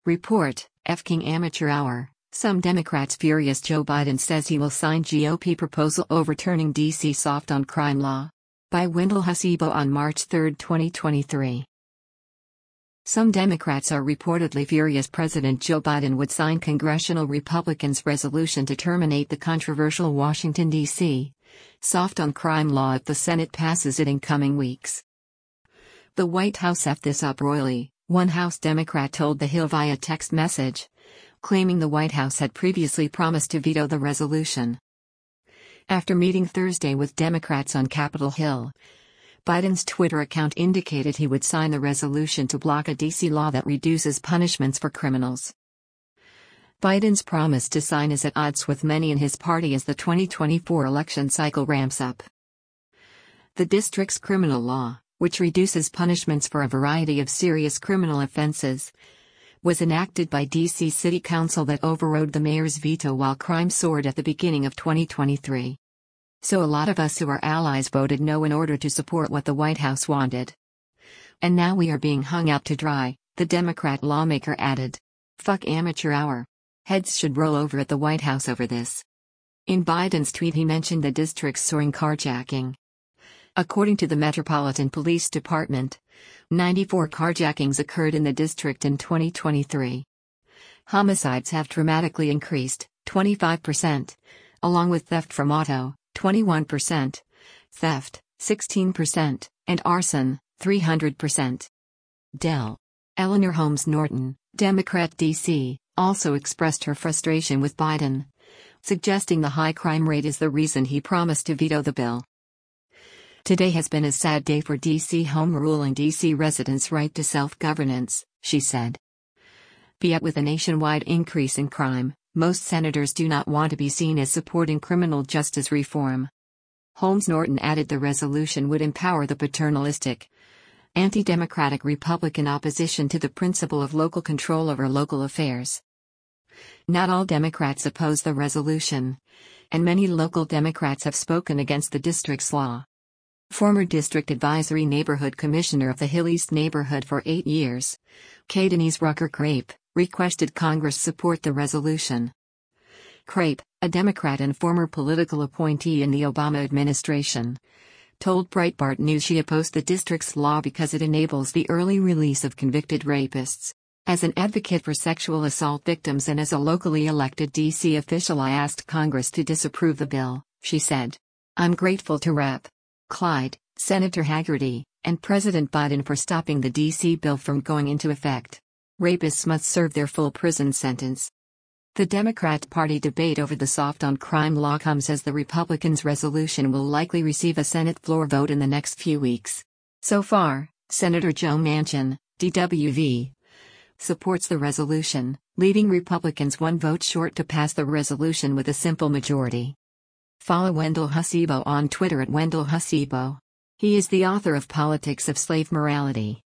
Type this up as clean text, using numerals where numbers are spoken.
Report, F-King Amateur Hour. Some Democrats furious Joe Biden says he will sign GOP proposal overturning D.C. soft on crime law. By Wendell Hasibo on March 3, 2023. Some Democrats are reportedly furious President Joe Biden would sign congressional Republicans' resolution to terminate the controversial Washington, D.C. soft on crime law if the Senate passes it in coming weeks. The White House effed this up royally, one House Democrat told The Hill via text message, claiming the White House had previously promised to veto the resolution. After meeting Thursday with Democrats on Capitol Hill, Biden's Twitter account indicated he would sign the resolution to block a D.C. law that reduces punishments for criminals. Biden's promise to sign is at odds with many in his party as the 2024 election cycle ramps up. The district's criminal law, which reduces punishments for a variety of serious criminal offenses, was enacted by D.C. City Council that overrode the mayor's veto while crime soared at the beginning of 2023. So a lot of us who are allies voted no in order to support what the White House wanted. And now we are being hung out to dry, the Democrat lawmaker added. Fuck amateur hour. Heads should roll over at the White House over this. In Biden's tweet he mentioned the district's soaring carjacking. According to the Metropolitan Police Department, 94 carjackings occurred in the district in 2023. Homicides have dramatically increased, 25%, along with theft from auto, 21%, theft, 16%, and arson, 300%. Del. Eleanor Holmes Norton, Democrat D.C., also expressed her frustration with Biden, suggesting the high crime rate is the reason he promised to veto the bill. Today has been a sad day for D.C. Home Rule and D.C. residents' right to self-governance, she said. Yet with a nationwide increase in crime, most senators do not want to be seen as supporting criminal justice reform. Holmes Norton added the resolution would empower the paternalistic, anti-democratic Republican opposition to the principle of local control over local affairs. Not all Democrats oppose the resolution, and many local Democrats have spoken against the district's law. Former District Advisory Neighborhood Commissioner of the Hill East neighborhood for 8 years, K. Denise Rucker Crape, requested Congress support the resolution. Crape, a Democrat and former political appointee in the Obama administration, told Breitbart News she opposed the district's law because it enables the early release of convicted rapists. As an advocate for sexual assault victims and as a locally elected D.C. official, I asked Congress to disapprove the bill, she said. I'm grateful to Rep. Clyde, Senator Hagerty, and President Biden for stopping the D.C. bill from going into effect. Rapists must serve their full prison sentence. The Democrat Party debate over the soft on crime law comes as the Republicans' resolution will likely receive a Senate floor vote in the next few weeks. So far, Senator Joe Manchin, DWV, supports the resolution, leaving Republicans one vote short to pass the resolution with a simple majority. Follow Wendell Hasibo on Twitter at Wendell Hasibo. He is the author of Politics of Slave Morality.